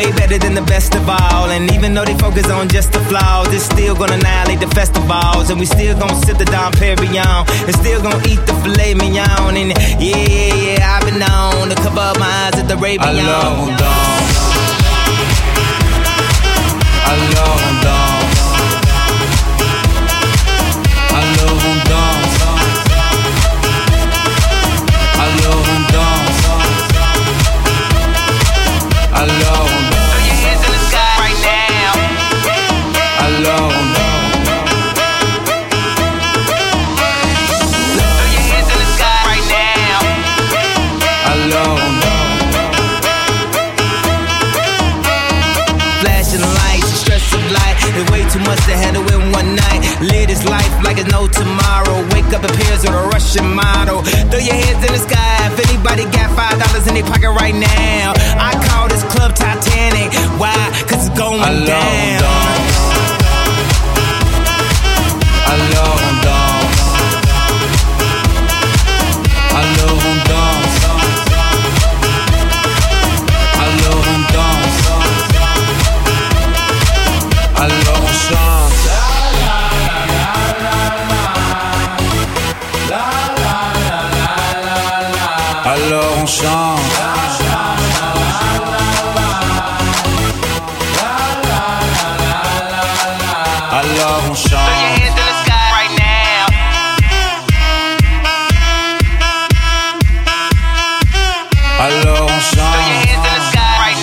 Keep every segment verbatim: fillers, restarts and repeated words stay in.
way better than the best of all. And even though they focus on just the flaws, it's still gonna annihilate the festivals. And we still gonna sip the Dom Perignon, and still gonna eat the filet mignon. And yeah, yeah, yeah, I've been known to cover up my eyes at the Rabion. Alors on danse, alors on danse, alors on danse, alors on danse, alors on danse. Throw your hands in the sky right now. Alors on danse. Throw your hands in the sky right now. Alors on danse. Flashing lights, stress of light. There's way too much to handle in one night. Live this life like it's no tomorrow. Wake up appears with a Russian model. Throw your hands in the sky if anybody got five dollars in their pocket right now. I call this club Titanic. Why? Cause it's going Alors down. on danse. Alors on danse. Alors on danse. Alors on danse. Alors on chante. Alors on chante. Alors on Throw your chante. hands in the sky right now. Alors on Throw your chante. hands in the sky right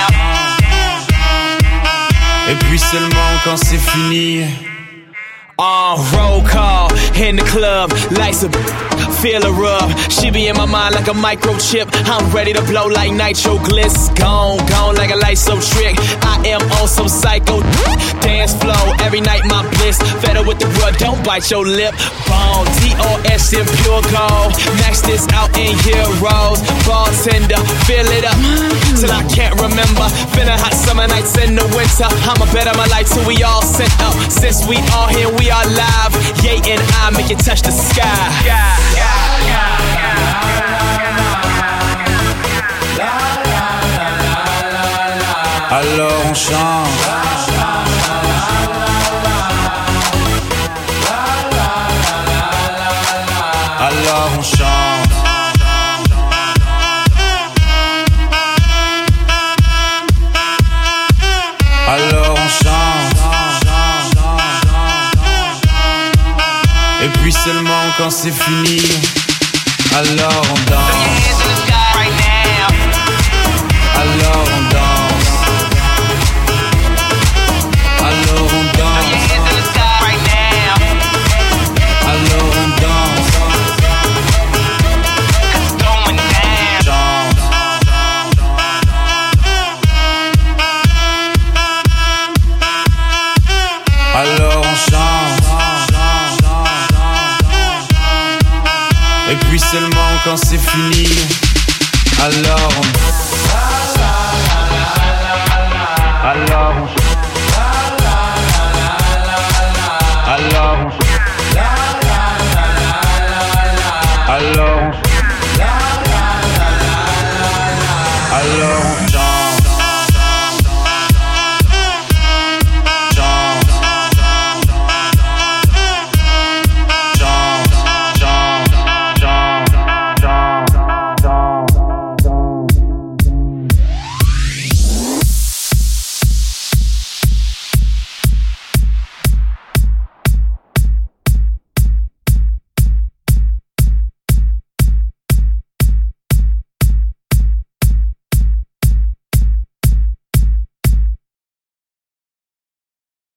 now. Et puis seulement quand c'est fini. Uh, roll call in the club, lights up, feel her rub. She be in my mind like a microchip. I'm ready to blow like nitro gliss. Gone, gone like a light so trick. I am on some psycho dance flow. Every night my bliss. Fed up with the rub, don't bite your lip. Bone, D O S in pure gold. Max this out in heroes. Bartender, fill it up till I can't remember. Finna hot summer nights in the winter. I'ma bet on my life till we all sent up. Since we all here, we are live. Ye and I make it touch the sky. Yeah, yeah, yeah, yeah. Alors on chante. Alors on chante. Alors on chante. Et puis seulement quand c'est fini. Alors on Throw your danse. hands in the sky right now. Alors on danse. Alors on Throw your danse. hands in the sky right now. Alors on danse. Cause it's going down. Chante. Alors on chante. Et puis seulement quand c'est fini. Alors on. Alors on chante.